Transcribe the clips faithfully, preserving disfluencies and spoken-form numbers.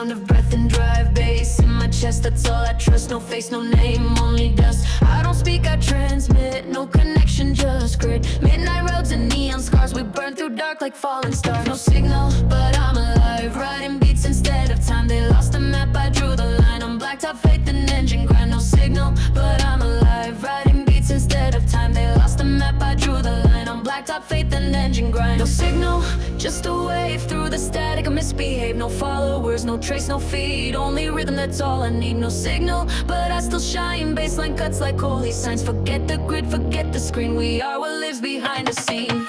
sound of breath and drive bass in my chest, that's all I trust. No face, no name, only dust. I don't speak, I transmit. No connection, just grit. Midnight roads and neon scars, we burn through dark like falling stars. No signal, but I'm alive, riding beats instead of time. They lost the map, I drew the line on blacktop, faith and engine grind. No signal, but I'm alive, riding beats instead of time. They lost the map, I drew the line on blacktop, faith and engine grind. No signal, just a wave through the static, I misbehave. No followers, no trace, no feed, only rhythm, that's all I need. No signal, but I still shine. Baseline cuts like holy signs. Forget the grid, forget the screen. We are what lives behind the scene.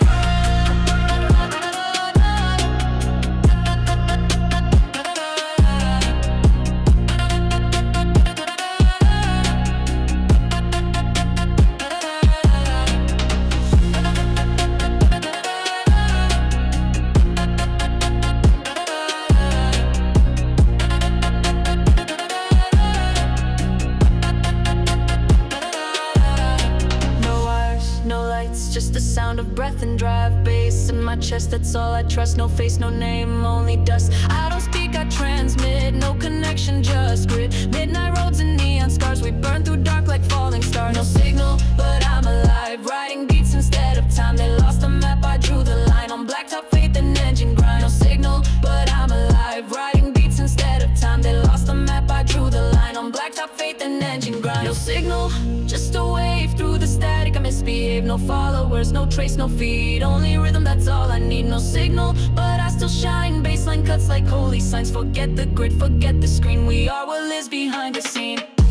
Just the sound of breath and drive bass in my chest, that's all I trust. No face, no name, only dust. I don't speak, I transmit. No connection, just grit. Midnight roads and neon scars, we burn through dark like falling stars. No signal, but I'm alive, riding beats instead of time. They lost the map, I drew the line on blacktop, faith and engine grind. No signal, but I'm alive, riding beats instead of time. They lost the map, I drew the line on blacktop, faith and engine grind. No signal, just a wave through the static, I misbehave. No followers, no trace, no feed, only rhythm, that's all I need. No signal, but I still shine. Baseline cuts like holy signs. Forget the grid, forget the screen. We are what lives behind the scene.